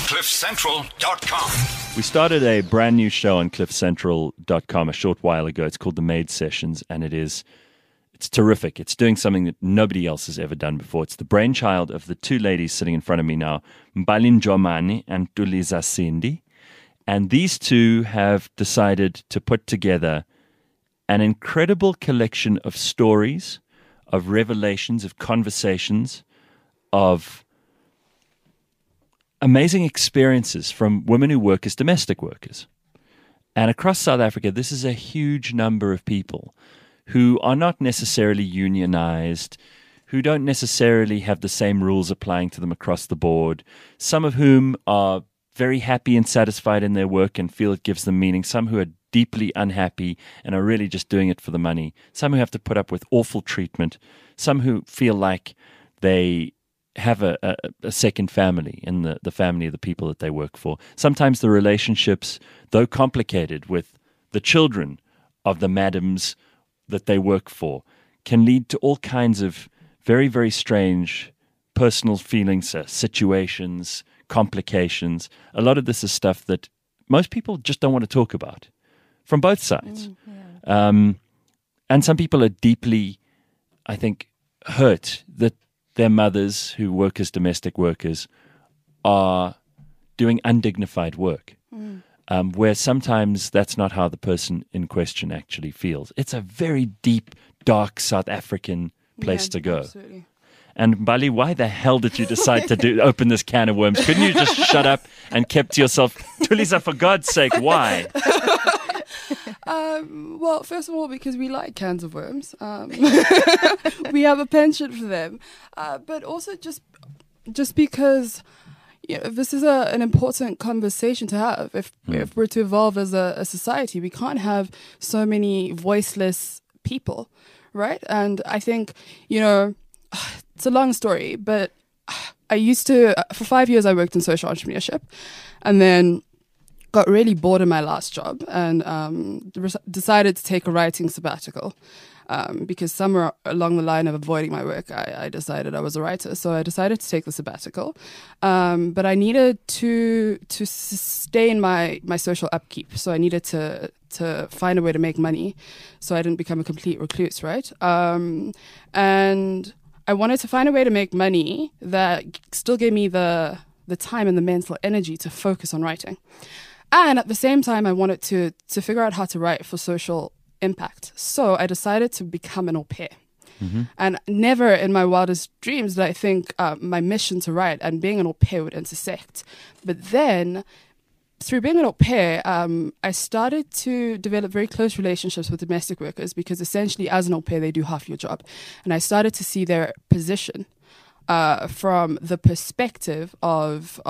CliffCentral.com. We started a brand new show on CliffCentral.com a short while ago. It's called The Maid Sessions, and it's terrific. It's doing something that nobody else has ever done before. It's the brainchild of the two ladies sitting in front of me now, Mbalin Jomani and Tuliza Sindi. And these two have decided to put together an incredible collection of stories, of revelations, of conversations, of amazing experiences from women who work as domestic workers. And across South Africa, this is a huge number of people who are not necessarily unionized, who don't necessarily have the same rules applying to them across the board, some of whom are very happy and satisfied in their work and feel it gives them meaning, some who are deeply unhappy and are really just doing it for the money, some who have to put up with awful treatment, some who feel like they have a second family in the family of the people that they work for. Sometimes the relationships, though complicated with the children of the madams that they work for, can lead to all kinds of very, very strange personal feelings, situations, complications. A lot of this is stuff that most people just don't want to talk about from both sides. And some people are deeply, I think, hurt that their mothers who work as domestic workers are doing undignified work, where sometimes that's not how the person in question actually feels. It's a very deep, dark South African place to go. Absolutely. And Bali, why the hell did you decide to open this can of worms? Couldn't you just shut up and kept to yourself? Tuliza, for God's sake, why? Well, first of all, because we like cans of worms. We have a penchant for them. But also just because this is an important conversation to have. If we're to evolve as a society, we can't have so many voiceless people, right? And I think, it's a long story, but I used to, for 5 years, I worked in social entrepreneurship, and then got really bored in my last job and decided to take a writing sabbatical because somewhere along the line of avoiding my work, I decided I was a writer. So I decided to take the sabbatical, but I needed to sustain my social upkeep. So I needed to find a way to make money so I didn't become a complete recluse, right? And I wanted to find a way to make money that still gave me the time and the mental energy to focus on writing. And at the same time, I wanted to figure out how to write for social impact. So I decided to become an au pair. Mm-hmm. And never in my wildest dreams did I think my mission to write and being an au pair would intersect. But then, through being an au pair, I started to develop very close relationships with domestic workers because essentially as an au pair, they do half your job. And I started to see their position from the perspective of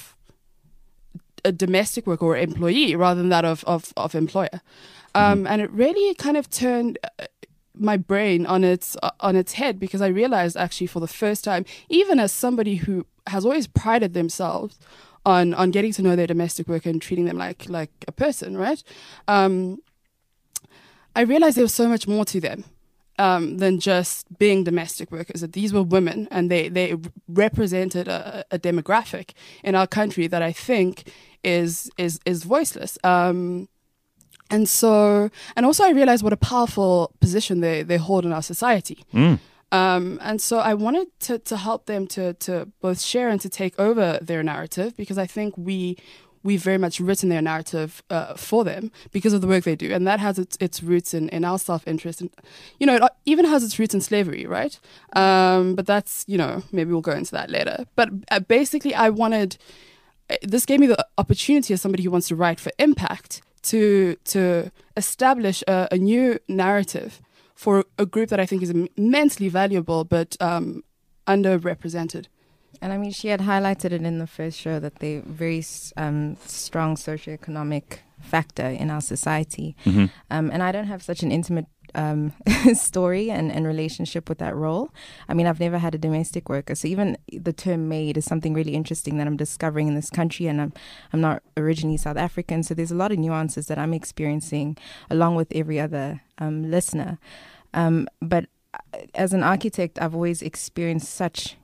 a domestic worker or employee rather than that of employer. And it really kind of turned my brain on its head because I realized actually for the first time, even as somebody who has always prided themselves on getting to know their domestic worker and treating them like a person, right? I realized there was so much more to them than just being domestic workers. That these were women and they represented a demographic in our country that I think is voiceless. And also I realized what a powerful position they hold in our society. And so I wanted to help them to both share and to take over their narrative because I think we've very much written their narrative for them because of the work they do. And that has its roots in our self-interest. And, it even has its roots in slavery, right? But that's, maybe we'll go into that later. But basically this gave me the opportunity as somebody who wants to write for impact to establish a new narrative for a group that I think is immensely valuable but underrepresented. And I mean, she had highlighted it in the first show that they're very strong socioeconomic factor in our society. Mm-hmm. And I don't have such an intimate story and relationship with that role. I mean, I've never had a domestic worker. So even the term maid is something really interesting that I'm discovering in this country. And I'm not originally South African. So there's a lot of nuances that I'm experiencing along with every other listener. But as an architect, I've always experienced such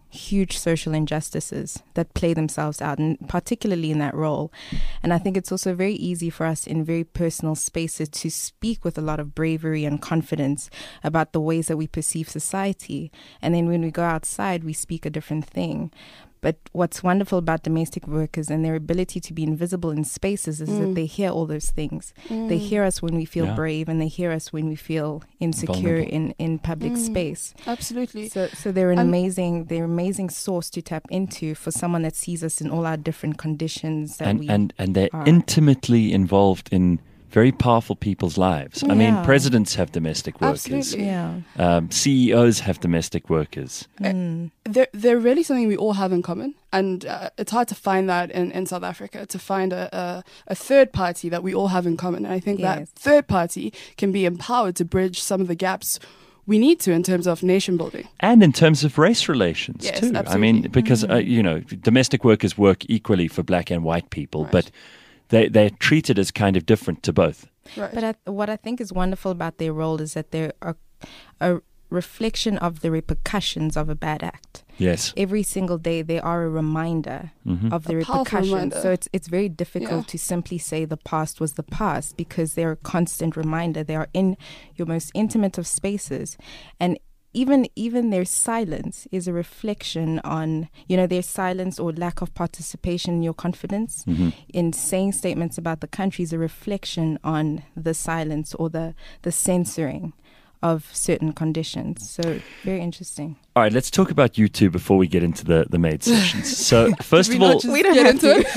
huge social injustices that play themselves out, and particularly in that role. And I think it's also very easy for us in very personal spaces to speak with a lot of bravery and confidence about the ways that we perceive society. And then when we go outside, we speak a different thing. But what's wonderful about domestic workers and their ability to be invisible in spaces is that they hear all those things. They hear us when we feel brave, and they hear us when we feel insecure in public space. Absolutely. So they're an amazing source to tap into for someone that sees us in all our different conditions. And they're intimately involved in very powerful people's lives. I mean, presidents have domestic workers. Absolutely. Yeah. CEOs have domestic workers. They're really something we all have in common. And it's hard to find that in South Africa, to find a third party that we all have in common. And I think that third party can be empowered to bridge some of the gaps we need to in terms of nation building. And in terms of race relations, yes, too. Absolutely. I mean, because, domestic workers work equally for black and white people, but they're treated as kind of different to both. Right. But what I think is wonderful about their role is that they're a reflection of the repercussions of a bad act. Yes. Every single day they are a reminder of the repercussions. Reminder. So it's very difficult to simply say the past was the past, because they're a constant reminder. They are in your most intimate of spaces. And even their silence is a reflection on, their silence or lack of participation in your confidence in saying statements about the country is a reflection on the silence or the censoring of certain conditions. So very interesting. All right, let's talk about you two before we get into the maid sessions. So first of all, we don't get into it.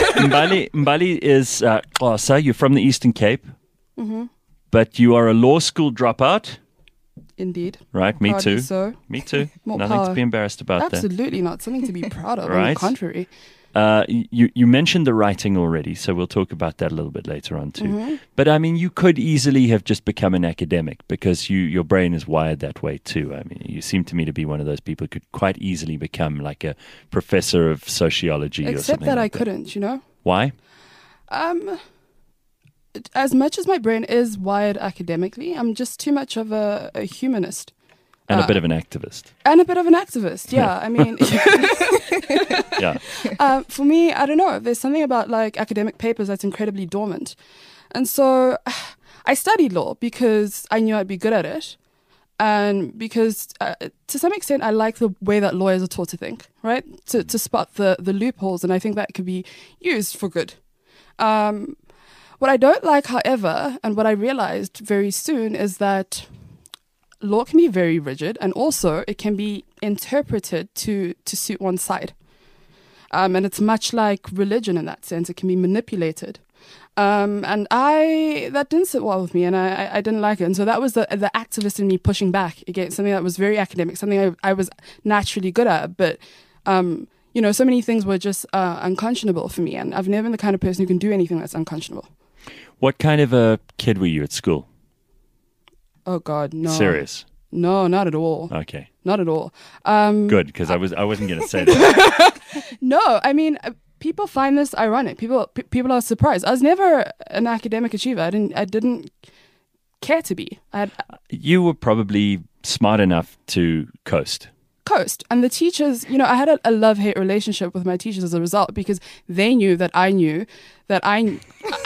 Mbali is Xhosa. You're from the Eastern Cape, but you are a law school dropout. Indeed. Right, me Proudly too. So. Me too. More Nothing power. to be embarrassed about Absolutely not. Something to be proud of. On Right. the contrary. You mentioned the writing already, so we'll talk about that a little bit later on too. But I mean, you could easily have just become an academic, because your brain is wired that way too. I mean, you seem to me to be one of those people who could quite easily become like a professor of sociology or Except something that like I couldn't, Why? As much as my brain is wired academically, I'm just too much of a humanist. And a bit of an activist. And a bit of an activist, yeah. I mean, Yeah. for me, I don't know. There's something about like academic papers that's incredibly dormant. And so I studied law because I knew I'd be good at it. And because to some extent, I like the way that lawyers are taught to think, right? To spot the loopholes. And I think that could be used for good. What I don't like, however, and what I realized very soon is that law can be very rigid, and also it can be interpreted to suit one side. And it's much like religion in that sense. It can be manipulated. And that didn't sit well with me, and I didn't like it. And so that was the activist in me pushing back against something that was very academic, something I was naturally good at. But, so many things were just unconscionable for me. And I've never been the kind of person who can do anything that's unconscionable. What kind of a kid were you at school? Oh, God, no. Serious? No, not at all. Okay. Not at all. Good, because I wasn't going to say that. No, I mean, people find this ironic. People are surprised. I was never an academic achiever. I didn't care to be. You were probably smart enough to coast. And the teachers, I had a love-hate relationship with my teachers as a result, because they knew that I knew that I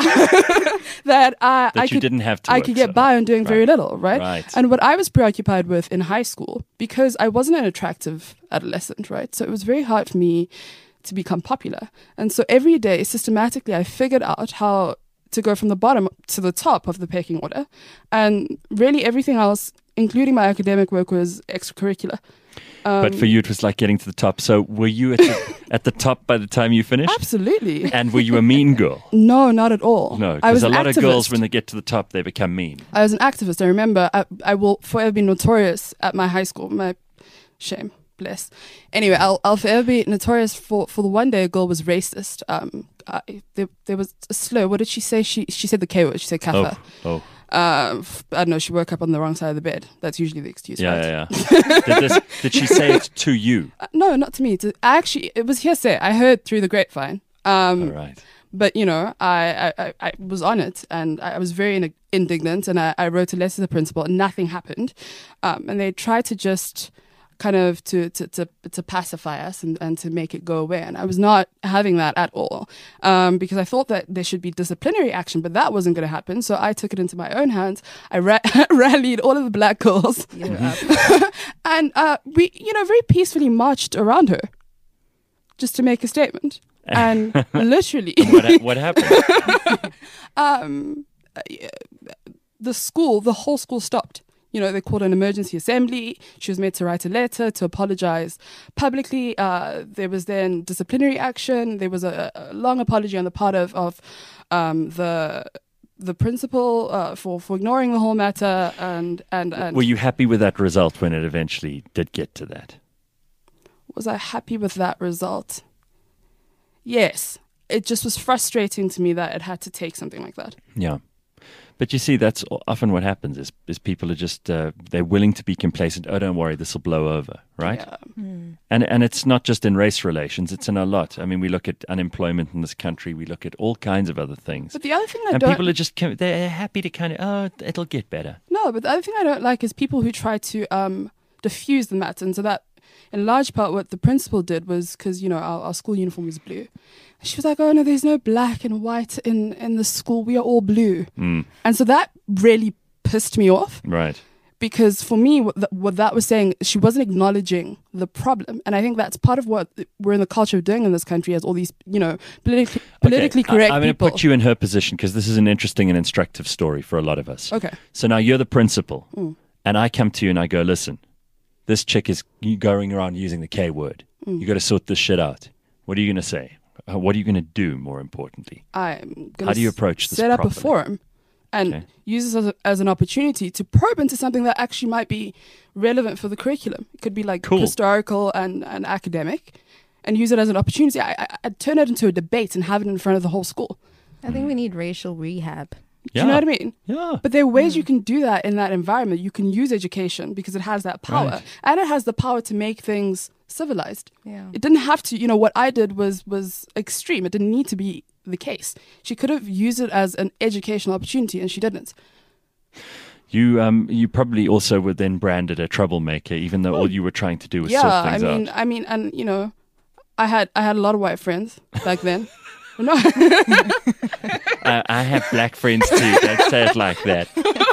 didn't have to. I could get by on doing very little, right? Right. And what I was preoccupied with in high school, because I wasn't an attractive adolescent, right? So it was very hard for me to become popular. And so every day, systematically, I figured out how to go from the bottom to the top of the pecking order. And really everything else, including my academic work, was extracurricular. But for you, it was like getting to the top. So were you at the top by the time you finished? Absolutely. And were you a mean girl? No, not at all. No, I was because a an lot activist. of girls, when they get to the top, they become mean. I was an activist. I remember I will forever be notorious at my high school. My shame, bless. Anyway, I'll forever be notorious for the one day a girl was racist. There was a slur. What did she say? She said the K word. She said kaffa. Oh. I don't know. She woke up on the wrong side of the bed. That's usually the excuse, right? Yeah. Did she say it to you? No, not to me. It was hearsay. I heard through the grapevine. All right. But, I was on it, and I was very indignant, and I wrote a letter to the principal, and nothing happened. And they tried to just kind of to pacify us and to make it go away. And I was not having that at all, because I thought that there should be disciplinary action, but that wasn't going to happen. So I took it into my own hands. I rallied all of the black girls, and we, very peacefully marched around her just to make a statement. And literally, what happened? The whole school stopped. They called an emergency assembly. She was made to write a letter to apologize publicly. There was then disciplinary action. There was a long apology on the part of the principal for ignoring the whole matter. And were you happy with that result when it eventually did get to that? Was I happy with that result? Yes. It just was frustrating to me that it had to take something like that. Yeah. But you see, that's often what happens is people are just, they're willing to be complacent. Oh, don't worry, this will blow over, right? Yeah. And it's not just in race relations, it's in a lot. I mean, we look at unemployment in this country, we look at all kinds of other things. But the other thing people are just, they're happy to kind of, it'll get better. No, but the other thing I don't like is people who try to diffuse the matter. And so that, in large part, what the principal did was, because, our school uniform was blue. She was like, oh, no, there's no black and white in the school. We are all blue. And so that really pissed me off. Right. Because for me, what that was saying, she wasn't acknowledging the problem. And I think that's part of what we're in the culture of doing in this country, as all these, politically correct I'm going to people. put you in her position because this is an interesting and instructive story for a lot of us. Okay. So now you're the principal. And I come to you and I go, listen, this chick is going around using the K word. You got to sort this shit out. What are you going to say? What are you going to do, more importantly? I'm going How do you approach this set up properly? a forum and use this as an opportunity to probe into something that actually might be relevant for the curriculum. It could be like historical and academic, and use it as an opportunity. I'd turn it into a debate and have it in front of the whole school. I think we need racial rehab. Do you know what I mean? Yeah. But there are ways you can do that in that environment. You can use education because it has that power. Right. And it has the power to make things civilized. Yeah. It didn't have to, what I did was extreme. It didn't need to be the case. She could have used it as an educational opportunity, and she didn't. You probably also were then branded a troublemaker, even though all you were trying to do was sort things out. I mean, and I had a lot of white friends back then. No. I have black friends too. Don't say it like that.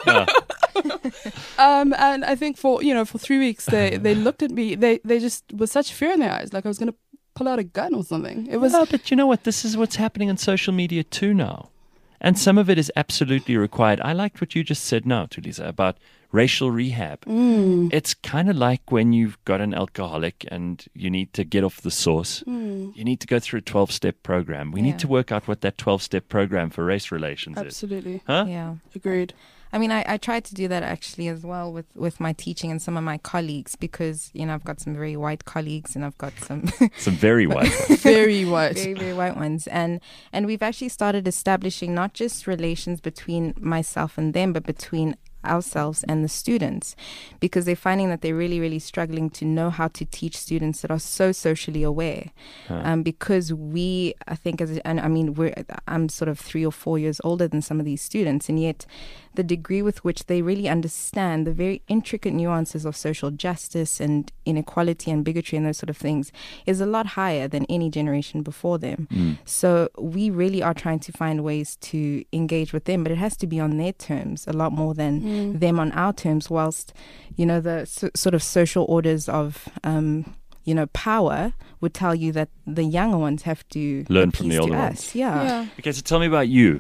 And I think for 3 weeks they looked at me. They just with such fear in their eyes, like I was going to pull out a gun or something. It was. No, but you know what? This is what's happening on social media too now, and some of it is absolutely required. I liked what you just said now, Tulisa, about racial rehab. It's kind of like when you've got an alcoholic and you need to get off the sauce. You need to go through a 12-step program. We need to work out what that 12-step program for race relations is. Absolutely. Huh? Yeah. Agreed. I mean, I tried to do that actually as well with my teaching and some of my colleagues because, I've got some very white colleagues and I've got some... Some very white ones. Very white. Very, very white ones. And we've actually started establishing not just relations between myself and them, but between ourselves and the students, because they're finding that they're really, really struggling to know how to teach students that are so socially aware. Because I think, I'm sort of 3 or 4 years older than some of these students, and yet the degree with which they really understand the very intricate nuances of social justice and inequality and bigotry and those sort of things is a lot higher than any generation before them. So we really are trying to find ways to engage with them, but it has to be on their terms a lot more than them on our terms, whilst, the sort of social orders of power would tell you that the younger ones have to learn from the appease older to ones. us. Yeah. Okay, so tell me about you.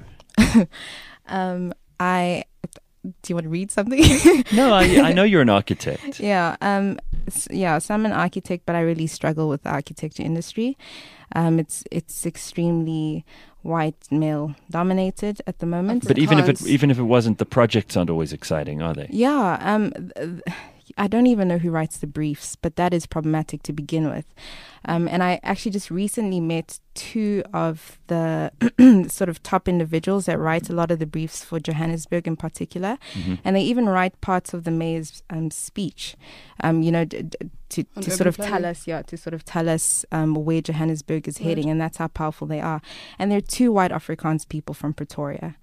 Do you want to read something? No, I know you're an architect. Yeah. So I'm an architect, but I really struggle with the architecture industry. It's extremely white male dominated at the moment. But even if it wasn't, the projects aren't always exciting, are they? Yeah. I don't even know who writes the briefs, but that is problematic to begin with. And I actually just recently met 2 of the sort of top individuals that write a lot of the briefs for Johannesburg in particular. And they even write parts of the mayor's speech, to sort of tell us where Johannesburg is heading. And that's how powerful they are. And they're 2 white Afrikaans people from Pretoria,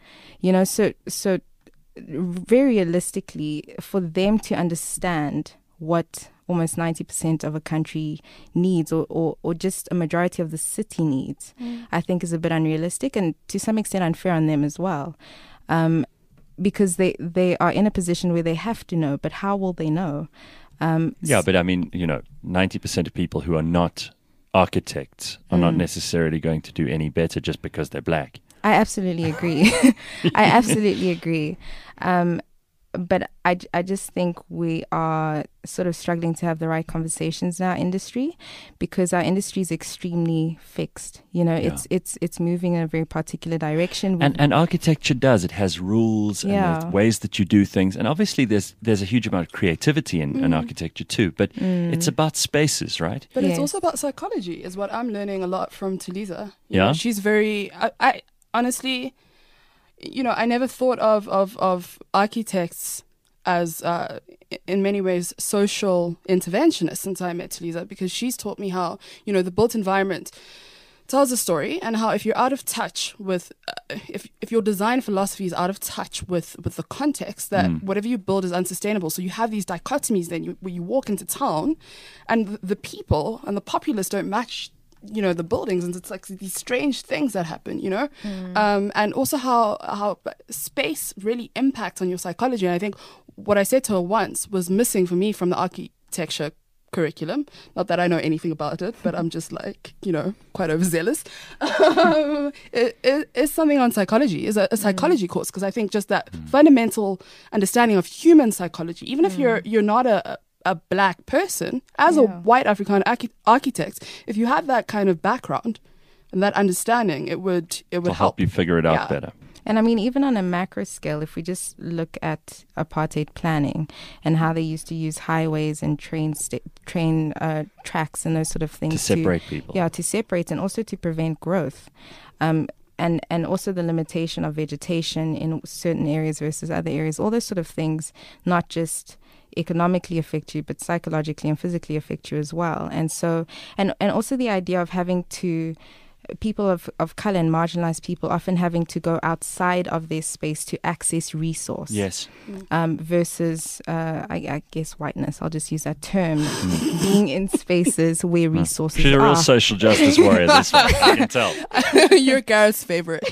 very realistically, for them to understand what almost 90% of a country needs, or just a majority of the city needs, I think is a bit unrealistic and to some extent unfair on them as well. Because they are in a position where they have to know, but how will they know? But I mean, 90% of people who are not architects are not necessarily going to do any better just because they're black. I absolutely agree. I absolutely agree. But I just think we are sort of struggling to have the right conversations in our industry because our industry is extremely fixed. It's moving in a very particular direction. And architecture does. It has rules and there's ways that you do things. And obviously there's a huge amount of creativity in architecture too. But it's about spaces, right? But it's also about psychology is what I'm learning a lot from Tuliza. She's very... I honestly... I never thought of architects as, in many ways, social interventionists since I met Tuliza, because she's taught me how, the built environment tells a story and how if you're out of touch with, if your design philosophy is out of touch with the context, that whatever you build is unsustainable. So you have these dichotomies then where you walk into town and the people and the populace don't match the buildings, and it's like these strange things that happen, and also how space really impacts on your psychology. And I think what I said to her once was missing for me from the architecture curriculum. Not that I know anything about it, but I'm just like, quite overzealous. It is something on psychology, is a psychology course, because I think just that fundamental understanding of human psychology, even if you're not a black person, as a white African architect, if you have that kind of background and that understanding, it would help you figure it out better. And I mean, even on a macro scale, if we just look at apartheid planning and how they used to use highways and train tracks and those sort of things to separate people. Yeah, to separate and also to prevent growth. And also the limitation of vegetation in certain areas versus other areas, all those sort of things, not just economically affect you, but psychologically and physically affect you as well. And so, and also the idea of having to, people of color and marginalized people often having to go outside of their space to access resource. Yes. Versus, I guess, whiteness, I'll just use that term, being in spaces where resources She's a real are. social justice warrior, this one, I can tell. You're Gareth's favorite.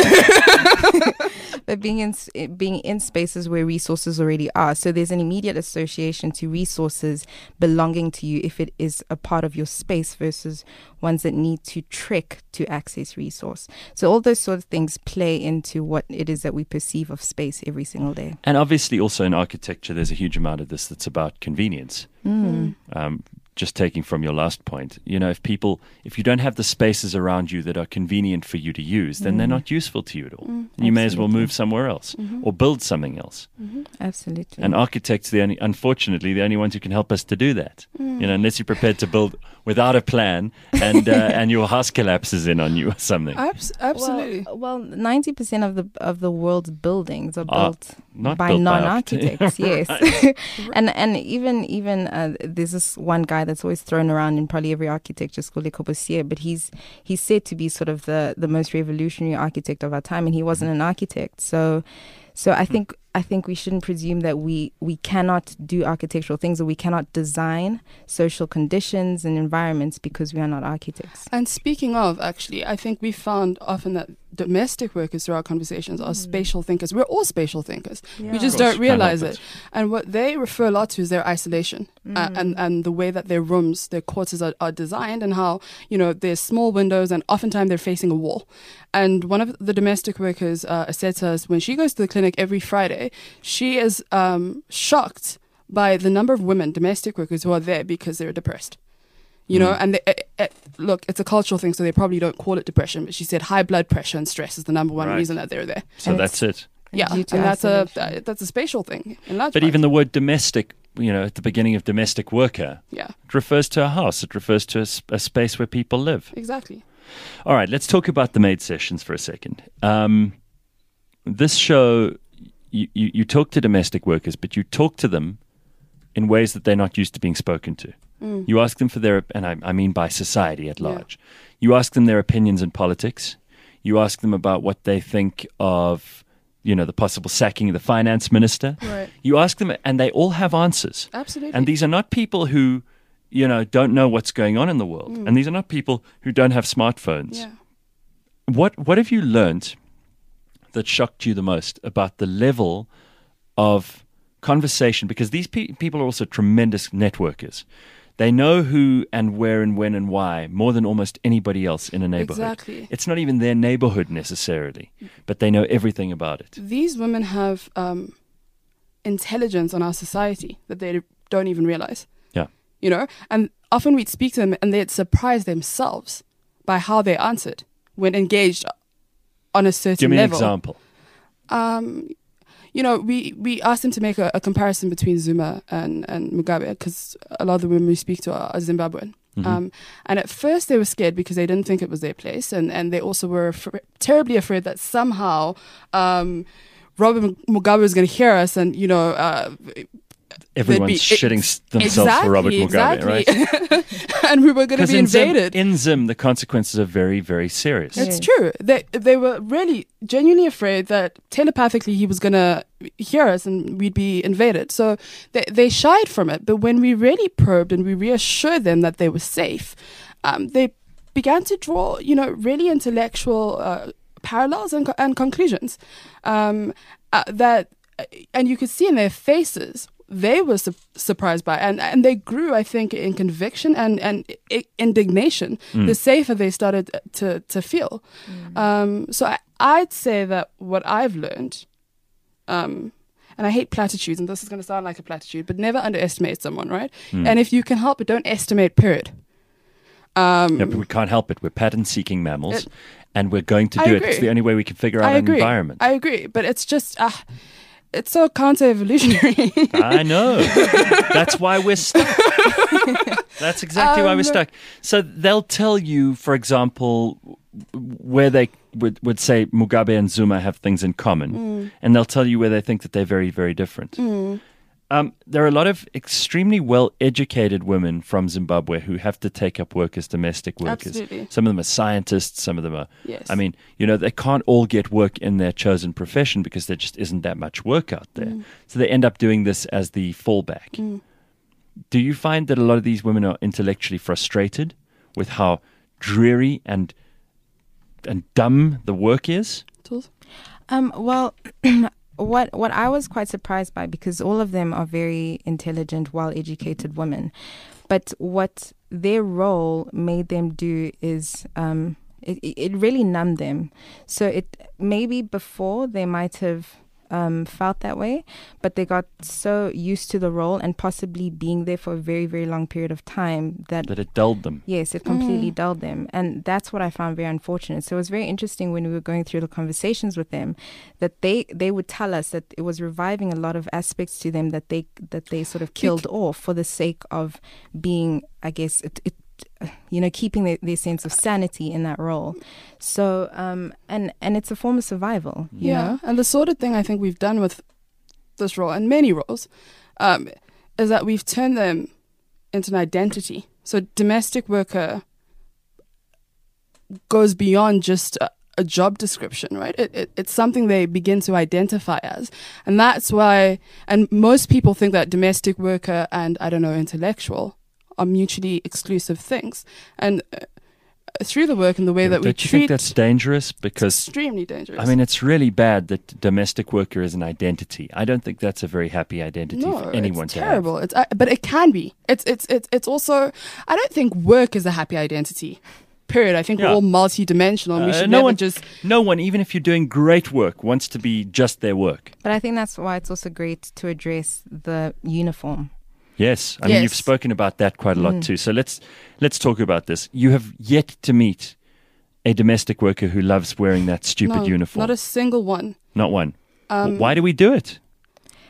But being in spaces where resources already are. So there's an immediate association to resources belonging to you if it is a part of your space versus ones that need to trek to access resource. So all those sort of things play into what it is that we perceive of space every single day. And obviously also in architecture, there's a huge amount of this that's about convenience. Just taking from your last point, if you don't have the spaces around you that are convenient for you to use, then they're not useful to you at all. You may as well move somewhere else or build something else. Absolutely. And architects, unfortunately, the only ones who can help us to do that. Unless you're prepared to build without a plan and your house collapses in on you or something. Absolutely. Well, 90% of the world's buildings are built not by built non-architects. Yes. Right. and even there's this one guy that's always thrown around in probably every architecture school, Le Corbusier, but he's said to be sort of the most revolutionary architect of our time, and he wasn't an architect. So I think we shouldn't presume that we cannot do architectural things or we cannot design social conditions and environments because we are not architects. And speaking of, actually, I think we found often that domestic workers through our conversations are spatial thinkers. We're all spatial thinkers. Yeah. We just don't realize it. And what they refer a lot to is their isolation and the way that their rooms, their quarters are designed, and how, there's small windows and oftentimes they're facing a wall. And one of the domestic workers said to us when she goes to the clinic every Friday, she is shocked by the number of women, domestic workers, who are there because they're depressed. And look, it's a cultural thing, so they probably don't call it depression. But she said high blood pressure and stress is the number one reason that they're there. So and that's it. Yeah, and that's a spatial thing. But even the word domestic, at the beginning of domestic worker, it refers to a house. It refers to a space where people live. Exactly. All right, let's talk about the maid sessions for a second. This show, you talk to domestic workers, but you talk to them in ways that they're not used to being spoken to. You ask them for their, and I mean by society at large, you ask them their opinions in politics. You ask them about what they think of the possible sacking of the finance minister. Right. You ask them, and they all have answers. Absolutely. And these are not people who, don't know what's going on in the world. And these are not people who don't have smartphones. Yeah. What have you learned that shocked you the most about the level of conversation? Because these people are also tremendous networkers. They know who and where and when and why more than almost anybody else in a neighborhood. Exactly. It's not even their neighborhood necessarily, but they know everything about it. These women have intelligence on our society that they don't even realize. Yeah. And often we'd speak to them and they'd surprise themselves by how they answered when engaged on a certain Give me level. an example. We asked them to make a comparison between Zuma and Mugabe, because a lot of the women we speak to are Zimbabwean. Mm-hmm. And at first they were scared because they didn't think it was their place, and they also were terribly afraid that somehow Robert Mugabe was going to hear us, and Everyone's shitting themselves for Robert Mugabe, right? And we were going to be invaded. In Zim, the consequences are very, very serious. It's true. They were really genuinely afraid that telepathically he was going to hear us and we'd be invaded. So they shied from it. But when we really probed and we reassured them that they were safe, they began to draw, really intellectual parallels and conclusions that, and you could see in their faces, they were surprised by, and they grew, I think, in conviction and indignation the safer they started to feel. So I'd say that what I've learned, and I hate platitudes, and this is going to sound like a platitude, but never underestimate someone, right? And if you can help it, don't estimate, period. But we can't help it. We're pattern-seeking mammals, and we're going to do it. It's the only way we can figure out an environment. I agree, but it's just... it's so counter-evolutionary. I know. That's why we're stuck. That's exactly why we're stuck. So they'll tell you, for example, where they would say Mugabe and Zuma have things in common. And they'll tell you where they think that they're very, very different. There are a lot of extremely well-educated women from Zimbabwe who have to take up work as domestic workers. Absolutely. Some of them are scientists, some of them are... Yes. I mean, they can't all get work in their chosen profession because there just isn't that much work out there. So they end up doing this as the fallback. Do you find that a lot of these women are intellectually frustrated with how dreary and dumb the work is? Well... What I was quite surprised by, because all of them are very intelligent, well-educated women, but what their role made them do is it really numbed them. So it maybe before they might have felt that way, but they got so used to the role and possibly being there for a very, very long period of time that it dulled them. Yes, it completely dulled them. And that's what I found very unfortunate. So it was very interesting when we were going through the conversations with them that they would tell us that it was reviving a lot of aspects to them that they sort of killed off for the sake of being, I guess, keeping their sense of sanity in that role. So, and it's a form of survival, you know? And the sort of thing I think we've done with this role and many roles is that we've turned them into an identity. So domestic worker goes beyond just a job description, right? It's something they begin to identify as. And that's why, and most people think that domestic worker and, intellectual are mutually exclusive things. And through the work and the way that we treat... Don't you think that's dangerous? Because it's extremely dangerous. I mean, it's really bad that domestic worker is an identity. I don't think that's a very happy identity for anyone to have. It's terrible. But it can be. It's also... I don't think work is a happy identity. Period. I think we're all multi-dimensional and we should No one, even if you're doing great work, wants to be just their work. But I think that's why it's also great to address the uniform. Yes. I mean, you've spoken about that quite a lot too. So let's talk about this. You have yet to meet a domestic worker who loves wearing that stupid uniform. Not a single one. Not one. Why do we do it?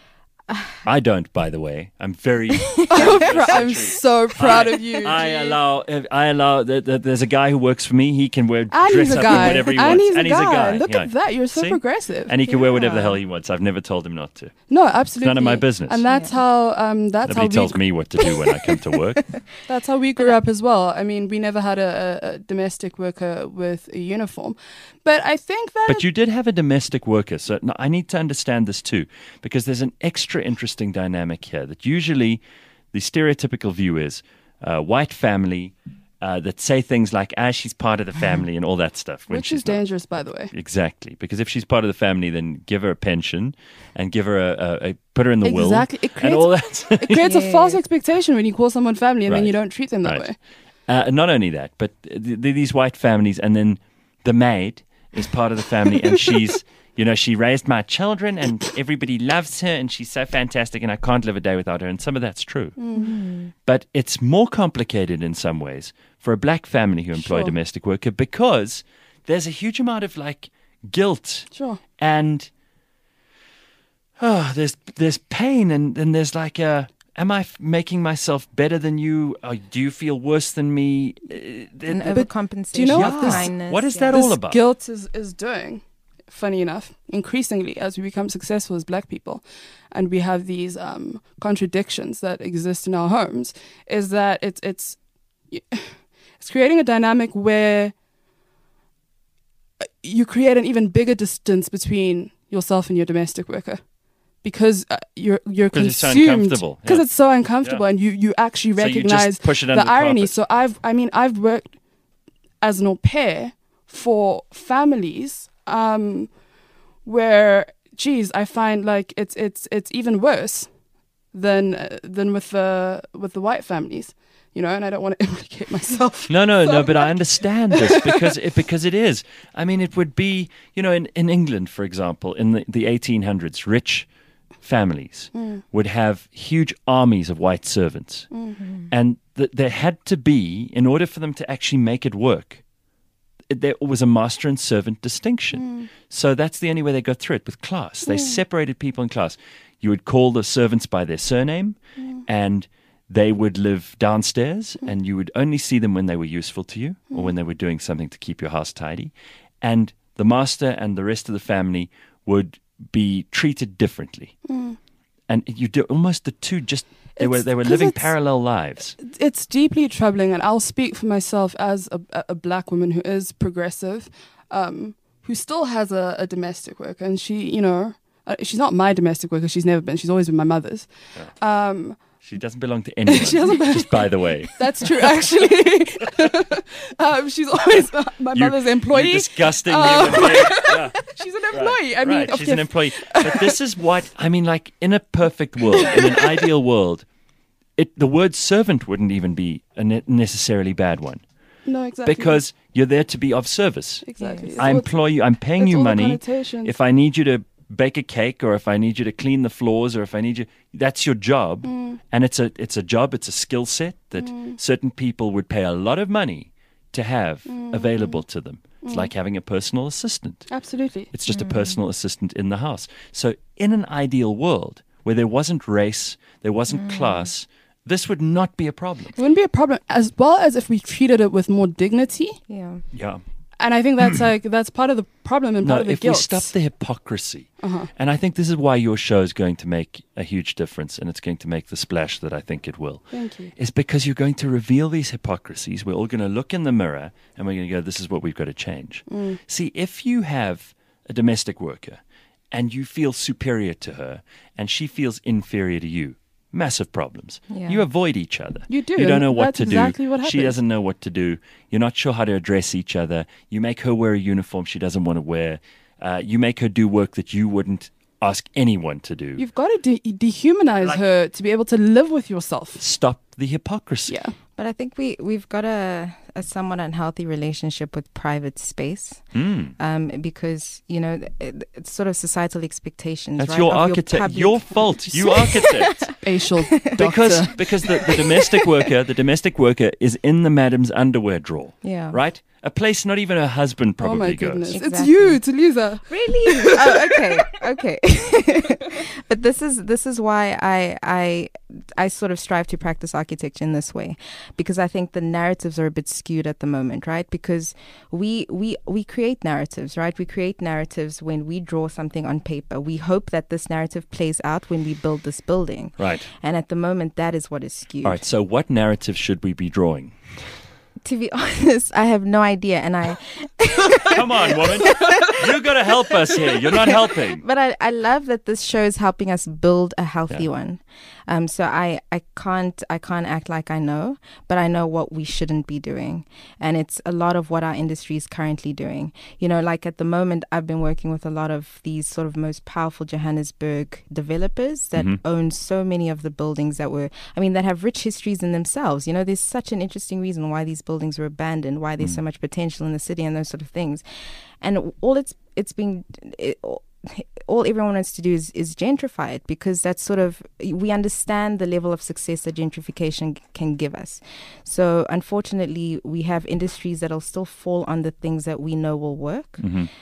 I don't, by the way. I'm very. I'm so proud of you. I allow. There's a guy who works for me. He can wear And dress he's a up guy. in whatever he And wants. he's a and he's a guy. Look yeah. at that. You're so See? progressive. And he can wear whatever the Yeah. hell he wants. I've never told him not to. No, absolutely. none of my business. And that's how that's Nobody how tells me what to do when I come to work. that's how we grew up as well. I mean, we never had a domestic worker with a uniform, but I think that. But you did have a domestic worker, so no, I need to understand this too, because there's an extra interesting dynamic here that usually the stereotypical view is white family that say things like, she's part of the family and all that stuff. When which she's is not. dangerous, by the way. Exactly, because if she's part of the family, then give her a pension and give her a put her in the will. Exactly. It And creates, all that. it creates a false Yes. expectation when you call someone family and then Right. you don't treat them that Right. way. Not only that, but these white families, and then the maid is part of the family, and she's, she raised my children, and everybody loves her, and she's so fantastic, and I can't live a day without her. And some of that's true. Mm-hmm. But it's more complicated in some ways for a black family who employ a Sure. domestic worker, because there's a huge amount of guilt Sure. and there's pain, and then there's am I making myself better than you? Do you feel worse than me? An But overcompensation. do you know what of this- kindness, what is yeah. that all This about? guilt is doing, funny enough, increasingly as we become successful as black people, and we have these contradictions that exist in our homes, is that it's creating a dynamic where you create an even bigger distance between yourself and your domestic worker. Because you're 'Cause it's so consumed, uncomfortable, because yeah. it's so uncomfortable, Yeah. and you actually So you just recognize push it under the the irony. carpet. So I've worked as an au pair for families where, geez, I find it's even worse than with the white families, and I don't want to implicate myself. No, but I understand this because it is. I mean, it would be, in England, for example, in the 1800s, rich families would have huge armies of white servants. And there had to be, in order for them to actually make it work, there was a master and servant distinction. So that's the only way they got through it, with class. They separated people in class. You would call the servants by their surname, and they would live downstairs, and you would only see them when they were useful to you or when they were doing something to keep your house tidy. And the master and the rest of the family would be treated differently. And you do almost the two just they were 'cause living it's- parallel lives. It's deeply troubling, and I'll speak for myself as a black woman who is progressive, who still has a domestic worker, and she, she's not my domestic worker. She's never been. She's always been my mother's. She doesn't belong to anyone. She doesn't belong- just by the way. That's true, actually. She's always my mother's employee. You're disgusting Oh. human being. Yeah. She's an employee. I mean, right. of She's an course- employee. But this is what I mean. In a perfect world, in an ideal world, the word servant wouldn't even be a necessarily bad one, No, exactly. because you're there to be of service. exactly. Yes. It's I all- employ you. I'm paying it's you all the money. connotations. If I need you to bake a cake, or if I need you to clean the floors, or if I need you, that's your job. And it's a job. It's a skill set that certain people would pay a lot of money to have available to them. It's like having a personal assistant. Absolutely. It's just a personal assistant in the house. So in an ideal world where there wasn't race, there wasn't class, this would not be a problem. It wouldn't be a problem, as well as if we treated it with more dignity. Yeah. Yeah. And I think that's part of the problem and No, part of the if guilt. we stop the hypocrisy, Uh-huh. and I think this is why your show is going to make a huge difference, and it's going to make the splash that I think it will, Thank you. is because you're going to reveal these hypocrisies. We're all going to look in the mirror, and we're going to go, this is what we've got to change. See, if you have a domestic worker, and you feel superior to her, and she feels inferior to you, massive problems. Yeah. You avoid each other. You do, You don't and know what that's to exactly do. what She happens. doesn't know what to do. You're not sure how to address each other. You make her wear a uniform she doesn't want to wear. You make her do work that you wouldn't ask anyone to do. You've got to dehumanize her to be able to live with yourself. Stop the hypocrisy. Yeah. But I think we've got to a somewhat unhealthy relationship with private space, because it's sort of societal expectations. That's right, your of architect. your Your fault. You architect. Facial because the domestic worker is in the madam's underwear drawer. Yeah. Right? A place not even her husband Oh my probably goodness. goes. It's you, Talisa. Really? Oh, okay. But this is why I sort of strive to practice architecture in this way, because I think the narratives are a bit skewed at the moment, right? Because we create narratives, right? We create narratives when we draw something on paper. We hope that this narrative plays out when we build this building. Right. And at the moment, that is what is skewed. All right. So what narrative should we be drawing? To be honest, I have no idea, and Come on, woman. You got to help us here. You're not helping. But I love that this show is helping us build a healthy one. So I can't act like I know, but I know what we shouldn't be doing, and it's a lot of what our industry is currently doing. Like at the moment, I've been working with a lot of these sort of most powerful Johannesburg developers that own so many of the buildings that have rich histories in themselves. There's such an interesting reason why these buildings were abandoned, why there's so much potential in the city, and those sort of things. And all everyone wants to do is gentrify it, because that's sort of, we understand the level of success that gentrification can give us. So unfortunately, we have industries that'll still fall on the things that we know will work.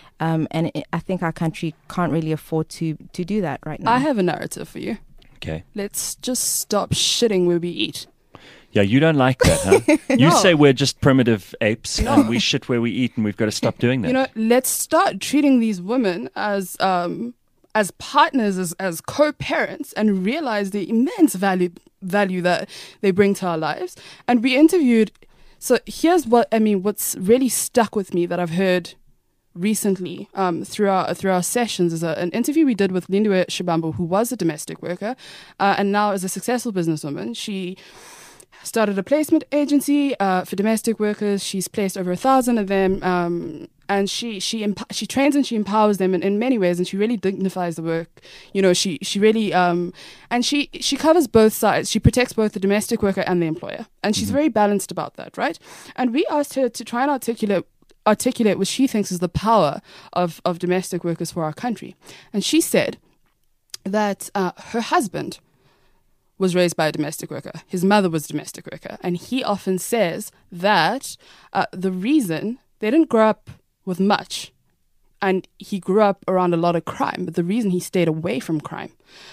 I think our country can't really afford to do that right now. I have a narrative for you. Okay. Let's just stop shitting where we eat. Yeah, you don't like that, huh? You No. say we're just primitive apes and we shit where we eat, and we've got to stop doing that. Let's start treating these women as partners, as co-parents, and realize the immense value that they bring to our lives. And we interviewed. So here's what's really stuck with me that I've heard recently through our sessions is an interview we did with Lindiwe Shibambo, who was a domestic worker and now is a successful businesswoman. She started a placement agency for domestic workers. She's placed over 1,000 of them, and she trains and she empowers them in many ways, and she really dignifies the work. She really and she covers both sides. She protects both the domestic worker and the employer, and she's very balanced about that, right? And we asked her to try and articulate what she thinks is the power of domestic workers for our country, and she said that her husband was raised by a domestic worker. His mother was a domestic worker. And he often says that the reason they didn't grow up with much, and he grew up around a lot of crime, but the reason he stayed away from crime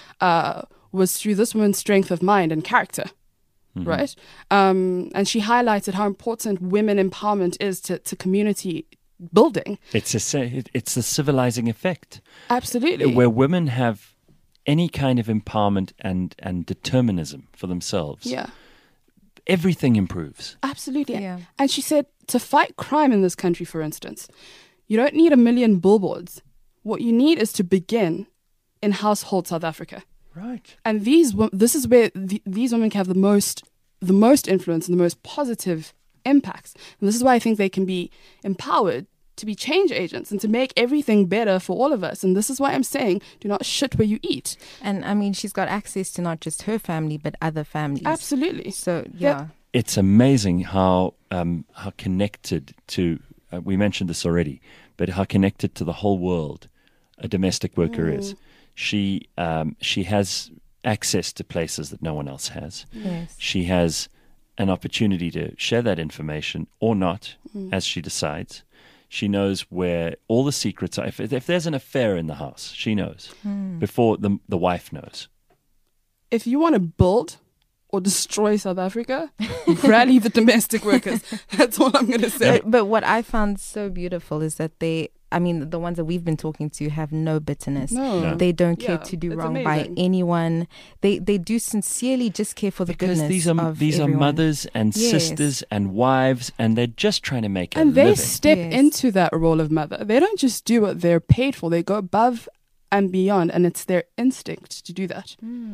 was through this woman's strength of mind and character, right? And she highlighted how important women empowerment is to community building. It's a civilizing effect. Absolutely. Where women have any kind of empowerment and determinism for themselves, everything improves. Absolutely. Yeah. And she said, to fight crime in this country, for instance, you don't need 1 million billboards. What you need is to begin in household South Africa. Right. And this is where these women can have the most influence and the most positive impacts. And this is why I think they can be empowered to be change agents and to make everything better for all of us. And this is why I'm saying, do not shit where you eat. And she's got access to not just her family, but other families. Absolutely. So, yeah. It's amazing how connected to, we mentioned this already, but how connected to the whole world a domestic worker is. She has access to places that no one else has. Yes. She has an opportunity to share that information or not, as she decides. She knows where all the secrets are. If there's an affair in the house, she knows before the wife knows. If you want to build or destroy South Africa, rally the domestic workers. That's all I'm going to say. But what I found so beautiful is that the ones that we've been talking to have no bitterness. No. They don't care to do it's wrong by amazing. anyone. They do sincerely just care for the Because goodness these are everyone. mothers and Yes. sisters and wives, and they're just trying to make a And they living. step Yes. into that role of mother. They don't just do what they're paid for. They go above and beyond, and it's their instinct to do that.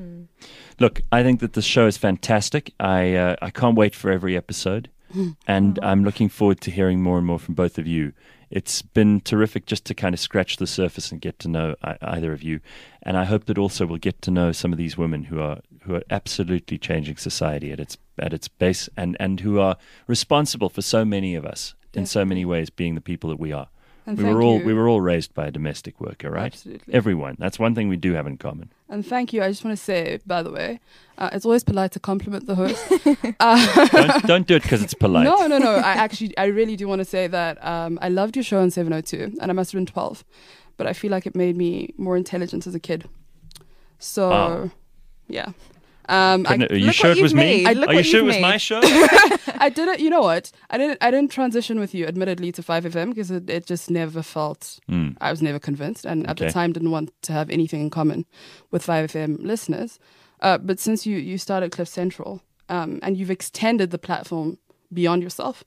Look, I think that this show is fantastic. I can't wait for every episode, and I'm looking forward to hearing more and more from both of you. It's been terrific just to kind of scratch the surface and get to know either of you, and I hope that also we'll get to know some of these women who are absolutely changing society at its at its base, and who are responsible for so many of us in so many ways, being the people that we are. And we were all raised by a domestic worker, right? Absolutely. Everyone. That's one thing we do have in common. And thank you. I just want to say, by the way, it's always polite to compliment the host. Don't do it because it's polite. No. I really do want to say that I loved your show on 702, and I must have been 12, but I feel like it made me more intelligent as a kid. So, yeah. Are you sure it was me? Are you sure it was my show? I didn't. You know what? I didn't transition with you, admittedly, to 5FM because it just never felt. I was never convinced, and at the time didn't want to have anything in common with 5FM listeners. But since you started Cliff Central, and you've extended the platform beyond yourself,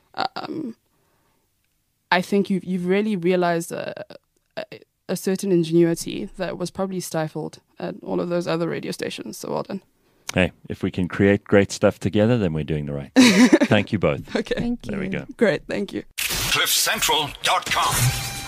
I think you've really realized a certain ingenuity that was probably stifled at all of those other radio stations. So well done. Hey, if we can create great stuff together, then we're doing the right thing. Thank you both. Okay. Thank you. There we go. Great. Thank you. CliffCentral.com